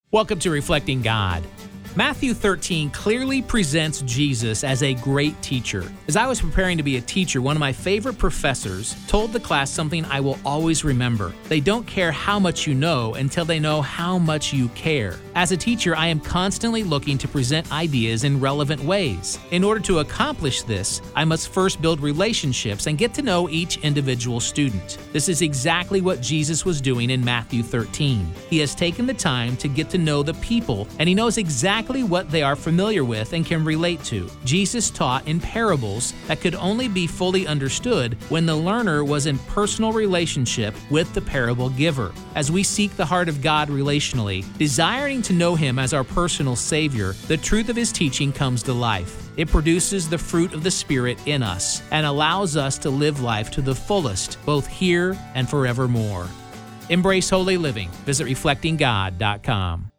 Welcome to Reflecting God. Matthew 13 clearly presents Jesus as a great teacher. As I was preparing to be a teacher, one of my favorite professors told the class something I will always remember. They don't care how much you know until they know how much you care. As a teacher, I am constantly looking to present ideas in relevant ways. In order to accomplish this, I must first build relationships and get to know each individual student. This is exactly what Jesus was doing in Matthew 13. He has taken the time to get to know the people, and he knows exactly what they are familiar with and can relate to. Jesus taught in parables that could only be fully understood when the learner was in personal relationship with the parable giver. As we seek the heart of God relationally, desiring to know Him as our personal Savior, the truth of His teaching comes to life. It produces the fruit of the Spirit in us and allows us to live life to the fullest, both here and forevermore. Embrace holy living. Visit reflectinggod.com.